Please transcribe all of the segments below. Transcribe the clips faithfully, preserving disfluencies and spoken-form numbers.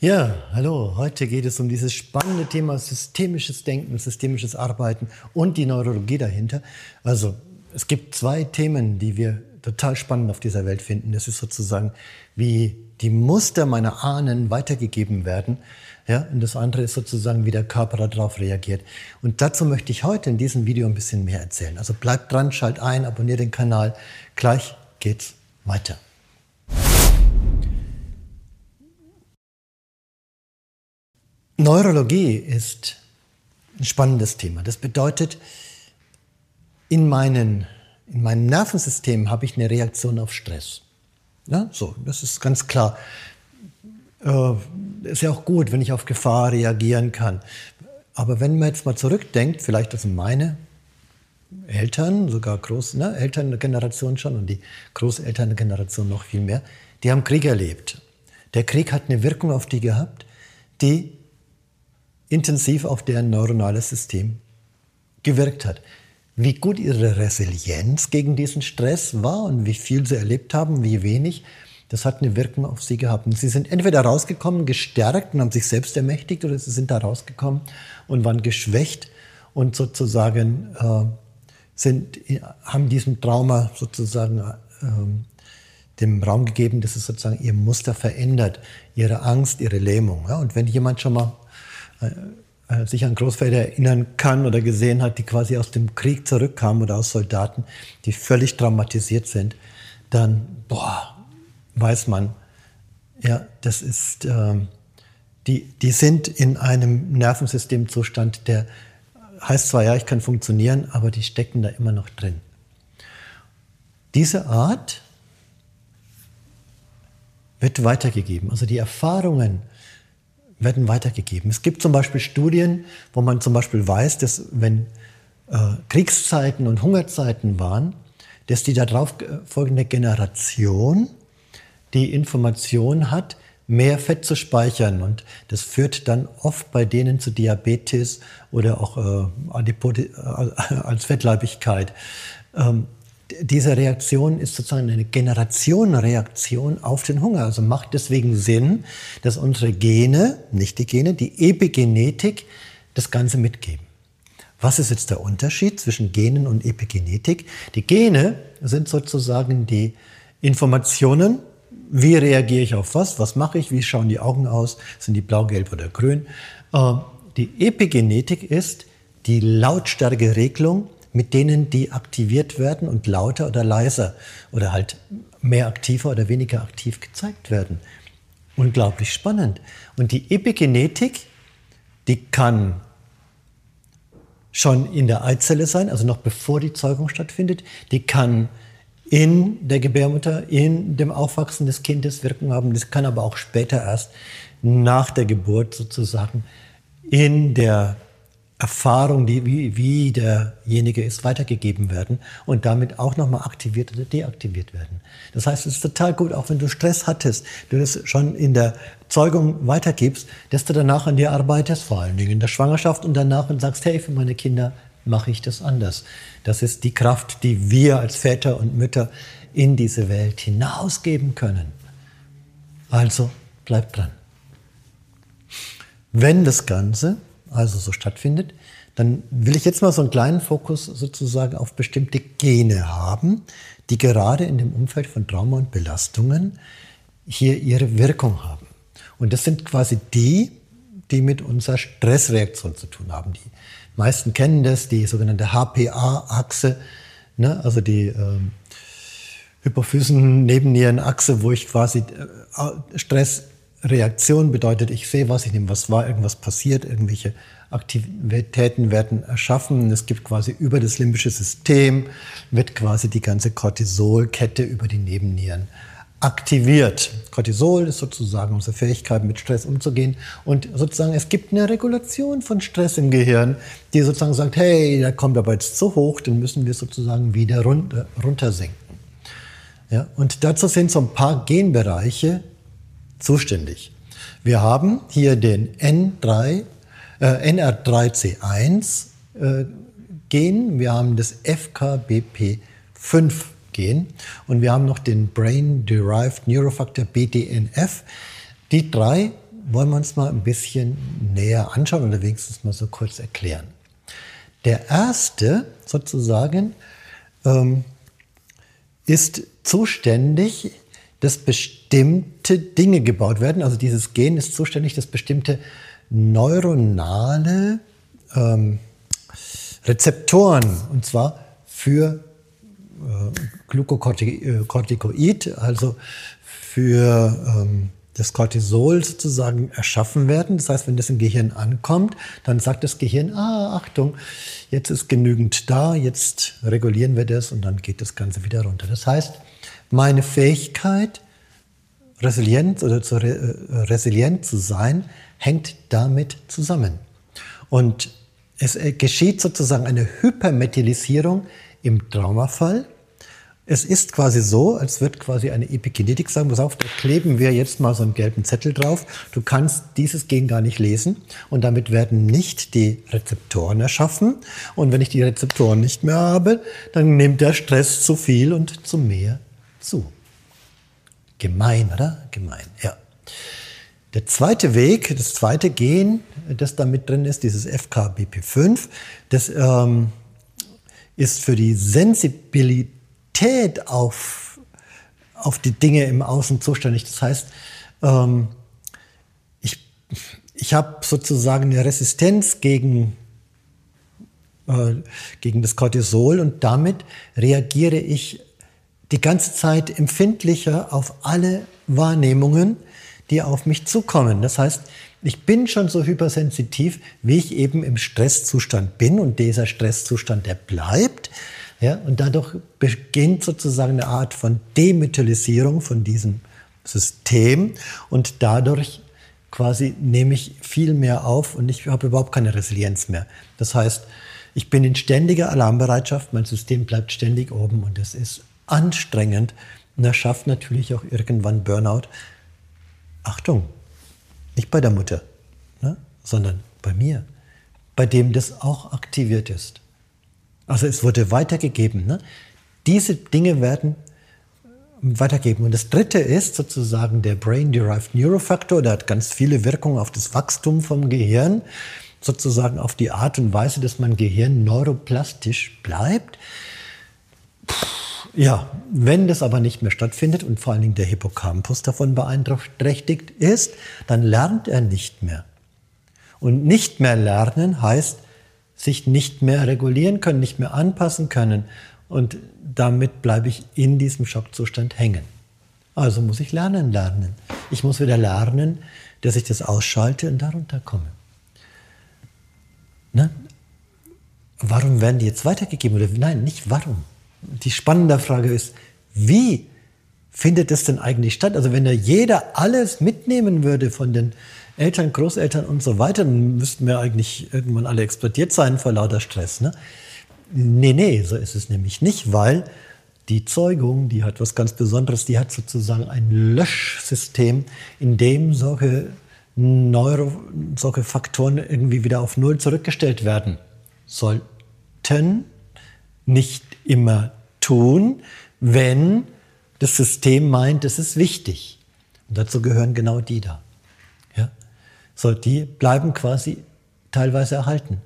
Ja, hallo. Heute geht es um dieses spannende Thema systemisches Denken, systemisches Arbeiten und die Neurologie dahinter. Also es gibt zwei Themen, die wir total spannend auf dieser Welt finden. Das ist sozusagen, wie die Muster meiner Ahnen weitergegeben werden. Ja, und das andere ist sozusagen, wie der Körper darauf reagiert. Und dazu möchte ich heute in diesem Video ein bisschen mehr erzählen. Also bleibt dran, schalt ein, abonniert den Kanal. Gleich geht's weiter. Neurologie ist ein spannendes Thema. Das bedeutet, in, meinen, in meinem Nervensystem habe ich eine Reaktion auf Stress. Ja, so, das ist ganz klar. Äh, ist ja auch gut, wenn ich auf Gefahr reagieren kann. Aber wenn man jetzt mal zurückdenkt, vielleicht also meine Eltern, sogar Groß, ne, Elterngeneration schon und die Großelterngeneration noch viel mehr, die haben Krieg erlebt. Der Krieg hat eine Wirkung auf die gehabt, die intensiv auf deren neuronales System gewirkt hat. Wie gut ihre Resilienz gegen diesen Stress war und wie viel sie erlebt haben, wie wenig, das hat eine Wirkung auf sie gehabt. Und sie sind entweder rausgekommen, gestärkt und haben sich selbst ermächtigt, oder sie sind da rausgekommen und waren geschwächt und sozusagen äh, sind, haben diesem Trauma sozusagen äh, dem Raum gegeben, dass es sozusagen ihr Muster verändert, ihre Angst, ihre Lähmung. Ja? Und wenn jemand schon mal äh, sich an Großväter erinnern kann oder gesehen hat, die quasi aus dem Krieg zurückkamen oder aus Soldaten, die völlig traumatisiert sind, dann boah, weiß man, ja, das ist, äh, die, die sind in einem Nervensystemzustand, der heißt zwar, ja, ich kann funktionieren, aber die stecken da immer noch drin. Diese Art wird weitergegeben, also die Erfahrungen werden weitergegeben. Es gibt zum Beispiel Studien, wo man zum Beispiel weiß, dass wenn äh, Kriegszeiten und Hungerzeiten waren, dass die darauf folgende Generation die Information hat, mehr Fett zu speichern. Und das führt dann oft bei denen zu Diabetes oder auch äh, Adipose, äh, als Fettleibigkeit. Ähm, Diese Reaktion ist sozusagen eine Generationenreaktion auf den Hunger. Also macht deswegen Sinn, dass unsere Gene, nicht die Gene, die Epigenetik das Ganze mitgeben. Was ist jetzt der Unterschied zwischen Genen und Epigenetik? Die Gene sind sozusagen die Informationen, wie reagiere ich auf was, was mache ich, wie schauen die Augen aus, sind die blau, gelb oder grün. Die Epigenetik ist die Lautstärkeregelung, mit denen die aktiviert werden und lauter oder leiser oder halt mehr aktiver oder weniger aktiv gezeigt werden. Unglaublich spannend. Und die Epigenetik, die kann schon in der Eizelle sein, also noch bevor die Zeugung stattfindet. Die kann in der Gebärmutter, in dem Aufwachsen des Kindes Wirkung haben. Das kann aber auch später erst nach der Geburt sozusagen in der Erfahrung, die, wie, wie derjenige ist, weitergegeben werden und damit auch nochmal aktiviert oder deaktiviert werden. Das heißt, es ist total gut, auch wenn du Stress hattest, du das schon in der Zeugung weitergibst, dass du danach an dir arbeitest, vor allen Dingen in der Schwangerschaft und danach und sagst, hey, für meine Kinder mache ich das anders. Das ist die Kraft, die wir als Väter und Mütter in diese Welt hinausgeben können. Also bleib dran. Wenn das Ganze also so stattfindet, dann will ich jetzt mal so einen kleinen Fokus sozusagen auf bestimmte Gene haben, die gerade in dem Umfeld von Trauma und Belastungen hier ihre Wirkung haben. Und das sind quasi die, die mit unserer Stressreaktion zu tun haben. Die meisten kennen das, die sogenannte H P A-Achse, ne? Also die ähm, Hypophysen-Nebennierenachse, wo ich quasi äh, Stress Reaktion bedeutet, ich sehe was, ich nehme was wahr, irgendwas passiert, irgendwelche Aktivitäten werden erschaffen. Es gibt quasi über das limbische System, wird quasi die ganze Cortisolkette über die Nebennieren aktiviert. Cortisol ist sozusagen unsere Fähigkeit, mit Stress umzugehen. Und sozusagen es gibt eine Regulation von Stress im Gehirn, die sozusagen sagt, hey, da kommt aber jetzt zu hoch, dann müssen wir sozusagen wieder runter, runtersenken. Ja, und dazu sind so ein paar Genbereiche zuständig. Wir haben hier den N drei, äh, N R drei C eins äh, Gen, wir haben das F K B P fünf Gen und wir haben noch den Brain Derived Neurofactor B D N F. Die drei wollen wir uns mal ein bisschen näher anschauen oder wenigstens mal so kurz erklären. Der erste sozusagen ähm, ist zuständig, dass bestimmte Dinge gebaut werden. Also dieses Gen ist zuständig, dass bestimmte neuronale ähm, Rezeptoren, und zwar für äh, Glucocorticoid, also für ähm, das Cortisol sozusagen erschaffen werden. Das heißt, wenn das im Gehirn ankommt, dann sagt das Gehirn, ah, Achtung, jetzt ist genügend da, jetzt regulieren wir das und dann geht das Ganze wieder runter. Das heißt, meine Fähigkeit, resilient oder zu re, resilient zu sein, hängt damit zusammen. Und es geschieht sozusagen eine Hypermethylisierung im Traumafall. Es ist quasi so, als wird quasi eine Epigenetik sagen, pass auf, da kleben wir jetzt mal so einen gelben Zettel drauf. Du kannst dieses Gen gar nicht lesen und damit werden nicht die Rezeptoren erschaffen. Und wenn ich die Rezeptoren nicht mehr habe, dann nimmt der Stress zu viel und zu mehr zu. Gemein, oder? Gemein, ja. Der zweite Weg, das zweite Gen, das da mit drin ist, dieses F K B P fünf, das ähm, ist für die Sensibilität auf, auf die Dinge im Außen zuständig. Das heißt, ähm, ich, ich habe sozusagen eine Resistenz gegen, äh, gegen das Cortisol und damit reagiere ich die ganze Zeit empfindlicher auf alle Wahrnehmungen, die auf mich zukommen. Das heißt, ich bin schon so hypersensitiv, wie ich eben im Stresszustand bin und dieser Stresszustand, der bleibt. Ja, und dadurch beginnt sozusagen eine Art von Demethylisierung von diesem System und dadurch quasi nehme ich viel mehr auf und ich habe überhaupt keine Resilienz mehr. Das heißt, ich bin in ständiger Alarmbereitschaft, mein System bleibt ständig oben und es ist anstrengend und das schafft natürlich auch irgendwann Burnout. Achtung, nicht bei der Mutter, ne, sondern bei mir, bei dem das auch aktiviert ist. Also es wurde weitergegeben. Ne? Diese Dinge werden weitergegeben. Und das dritte ist sozusagen der Brain-Derived Neurofactor. Der hat ganz viele Wirkungen auf das Wachstum vom Gehirn, sozusagen auf die Art und Weise, dass mein Gehirn neuroplastisch bleibt. Puh, ja, wenn das aber nicht mehr stattfindet und vor allen Dingen der Hippocampus davon beeinträchtigt ist, dann lernt er nicht mehr. Und nicht mehr lernen heißt, sich nicht mehr regulieren können, nicht mehr anpassen können. Und damit bleibe ich in diesem Schockzustand hängen. Also muss ich lernen, lernen. Ich muss wieder lernen, dass ich das ausschalte und darunter komme. Ne? Warum werden die jetzt weitergegeben? Oder nein, nicht warum. Die spannende Frage ist, wie findet das denn eigentlich statt? Also wenn da jeder alles mitnehmen würde von den Eltern, Großeltern und so weiter, dann müssten wir eigentlich irgendwann alle explodiert sein vor lauter Stress. Ne? Nee, nee, so ist es nämlich nicht, weil die Zeugung, die hat was ganz Besonderes, die hat sozusagen ein Löschsystem, in dem solche, Neuro, solche Faktoren irgendwie wieder auf Null zurückgestellt werden sollten, nicht immer tun, wenn das System meint, es ist wichtig. Und dazu gehören genau die da. Ja? So, die bleiben quasi teilweise erhalten.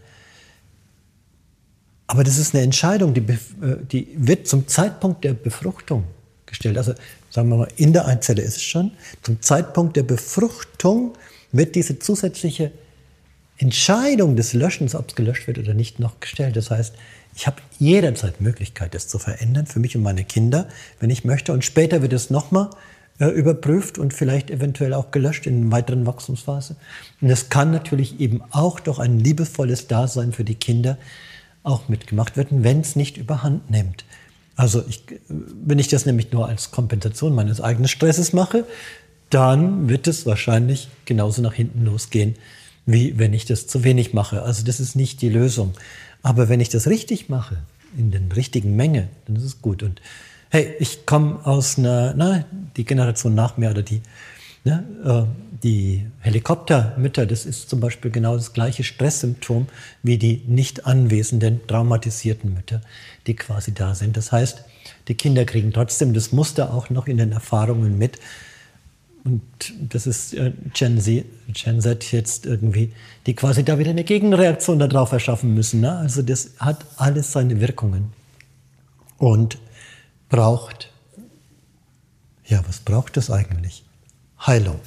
Aber das ist eine Entscheidung, die, die wird zum Zeitpunkt der Befruchtung gestellt. Also sagen wir mal, in der Eizelle ist es schon. Zum Zeitpunkt der Befruchtung wird diese zusätzliche Entscheidung des Löschens, ob es gelöscht wird oder nicht, noch gestellt. Das heißt, ich habe jederzeit Möglichkeit, das zu verändern, für mich und meine Kinder, wenn ich möchte. Und später wird es nochmal äh, überprüft und vielleicht eventuell auch gelöscht in einer weiteren Wachstumsphase. Und es kann natürlich eben auch durch ein liebevolles Dasein für die Kinder auch mitgemacht werden, wenn es nicht überhand nimmt. Also ich, wenn ich das nämlich nur als Kompensation meines eigenen Stresses mache, dann wird es wahrscheinlich genauso nach hinten losgehen, wie wenn ich das zu wenig mache. Also das ist nicht die Lösung. Aber wenn ich das richtig mache, in der richtigen Menge, dann ist es gut. Und hey, ich komme aus einer, na, die Generation nach mir oder die, ne, äh, die Helikoptermütter, das ist zum Beispiel genau das gleiche Stresssymptom wie die nicht anwesenden, traumatisierten Mütter, die quasi da sind. Das heißt, die Kinder kriegen trotzdem das Muster auch noch in den Erfahrungen mit. und das ist äh, Gen Z, Gen Z jetzt irgendwie, die quasi da wieder eine Gegenreaktion darauf erschaffen müssen. Ne? Also das hat alles seine Wirkungen und braucht, ja, was braucht es eigentlich? Heilung.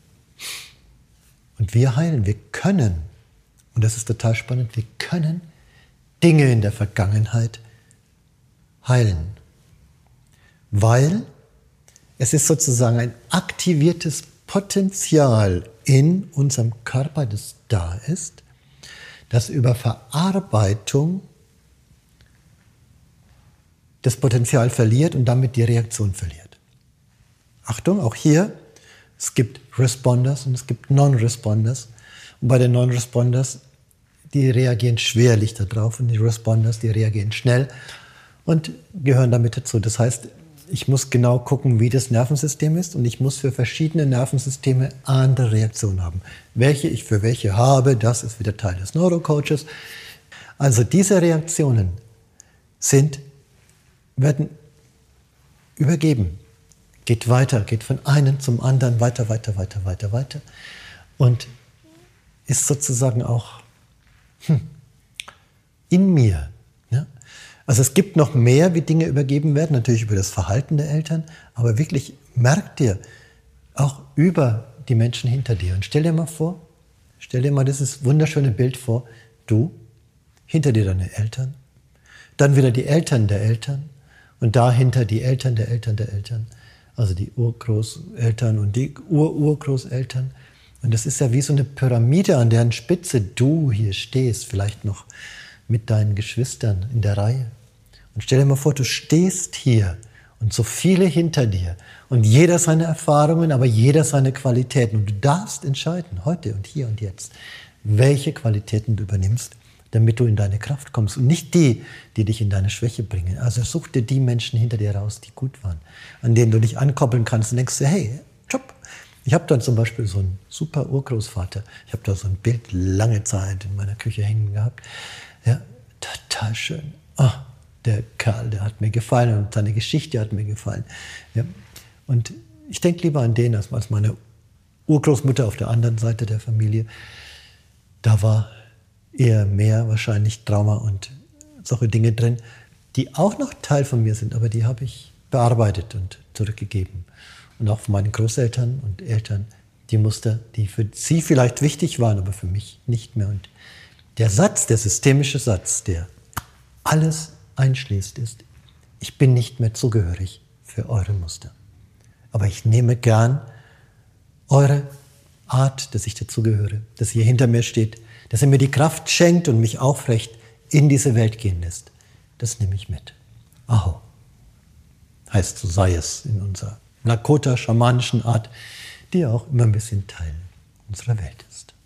Und wir heilen, wir können, und das ist total spannend, wir können Dinge in der Vergangenheit heilen. Weil es ist sozusagen ein aktiviertes Potenzial in unserem Körper, das da ist, das über Verarbeitung das Potenzial verliert und damit die Reaktion verliert. Achtung, auch hier, es gibt Responders und es gibt Non-Responders. Und bei den Non-Responders, die reagieren schwerlich darauf und die Responders, die reagieren schnell und gehören damit dazu. Das heißt, ich muss genau gucken, wie das Nervensystem ist und ich muss für verschiedene Nervensysteme andere Reaktionen haben. Welche ich für welche habe, das ist wieder Teil des Neurocoaches. Also diese Reaktionen sind, werden übergeben. Geht weiter, geht von einem zum anderen, weiter, weiter, weiter, weiter, weiter. Und ist sozusagen auch hm, in mir. Ne? Also es gibt noch mehr, wie Dinge übergeben werden, natürlich über das Verhalten der Eltern, aber wirklich merk dir auch über die Menschen hinter dir. Und stell dir mal vor, stell dir mal dieses wunderschöne Bild vor, du, hinter dir deine Eltern, dann wieder die Eltern der Eltern und dahinter die Eltern der Eltern der Eltern, also die Urgroßeltern und die Ur-Urgroßeltern. Und das ist ja wie so eine Pyramide, an deren Spitze du hier stehst, vielleicht noch mit deinen Geschwistern in der Reihe. Und stell dir mal vor, du stehst hier und so viele hinter dir und jeder seine Erfahrungen, aber jeder seine Qualitäten. Und du darfst entscheiden, heute und hier und jetzt, welche Qualitäten du übernimmst, damit du in deine Kraft kommst und nicht die, die dich in deine Schwäche bringen. Also such dir die Menschen hinter dir raus, die gut waren, an denen du dich ankoppeln kannst und denkst dir, hey, Job. Ich habe dann zum Beispiel so einen super Urgroßvater, ich habe da so ein Bild lange Zeit in meiner Küche hängen gehabt. Ja, total schön. Oh, der Kerl, der hat mir gefallen und seine Geschichte hat mir gefallen. Ja, und ich denke lieber an den als meine Urgroßmutter auf der anderen Seite der Familie. Da war eher mehr wahrscheinlich Trauma und solche Dinge drin, die auch noch Teil von mir sind, aber die habe ich bearbeitet und zurückgegeben. Und auch von meinen Großeltern und Eltern die Muster, die für sie vielleicht wichtig waren, aber für mich nicht mehr. Und der Satz, der systemische Satz, der alles einschließt, ist, ich bin nicht mehr zugehörig für eure Muster. Aber ich nehme gern eure Art, dass ich dazugehöre, dass ihr hinter mir steht, dass ihr mir die Kraft schenkt und mich aufrecht in diese Welt gehen lässt. Das nehme ich mit. Aho. Heißt, so sei es in unserer Lakota-schamanischen Art, die ja auch immer ein bisschen Teil unserer Welt ist.